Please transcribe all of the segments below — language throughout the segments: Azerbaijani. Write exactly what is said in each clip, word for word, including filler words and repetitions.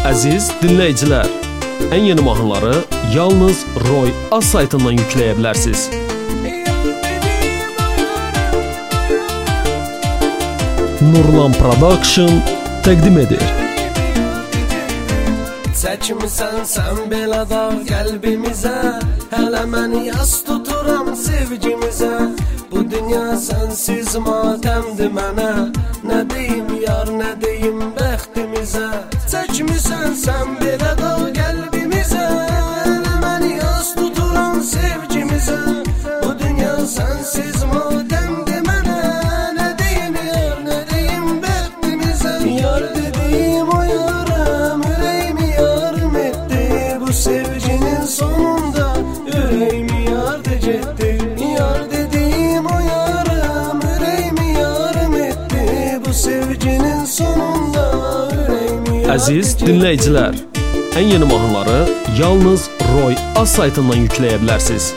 Əziz dinləyicilər, ən yeni mahnıları yalnız Roy A saytından yükləyə bilərsiniz. Nurlan Production təqdim edir. Çəkmisən sən belə da qəlbimizə, hələ mən yas tuturam sevgimizə. Bu dünya sənsiz matəmdir mənə, nə deyim yar, nə deyim bəxtimizə. Çəkmisən sən belə da qəlbimizə, hələ mən yas tuturam sevgimizə. Bu dünya sənsiz matəmdir mənə, nə deyim yar, nə deyim bəxtimizə. Yar dediyim o yaram, ürəyimi yarım etdi. Bu sevginin sonunda ürəyimi yardı getdi. Yar dediyim o yaram, ürəyimi yarım etdi. Bu sevginin sonunda ürəyimi yardı. Əziz dinləyicilər, ən yeni mahnıları yalnız Roy A saytından yükləyə bilərsiniz.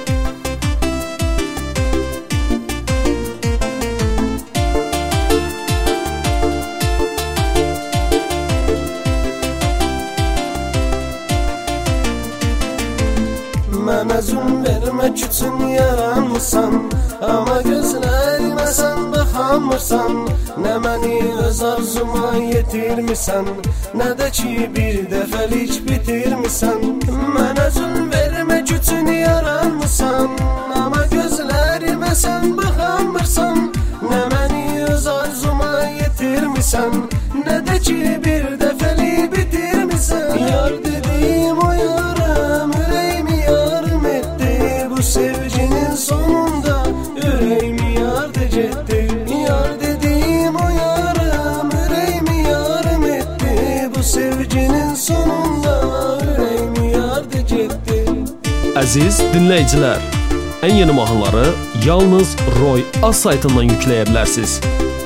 Mənə zulm vermək üçün yaranmısan, amma gözlərimə sən baxamırsan. Nə məni öz arzuma yetirmisən, nə də ki bir dəfəlik bitirmisən. Mənə zulm vermək üçün yaranmısan, amma gözlərimə sən baxamırsan. Nə məni öz arzuma yetirmisən, nə də ki bir dəfəlik bitirmisən. Yar dediyim o yaram, ürəyimi yarım etdi. Bu sevginin sonunda ürəyimi yardı getdi. Yar dediyim o yaram, ürəyimi yarım etdi. Bu sevginin sonunda ürəyimi yardı getdi. Əziz dinləyicilər, ən yeni mahnıları yalnız Roy A saytından yükləyə bilərsiniz.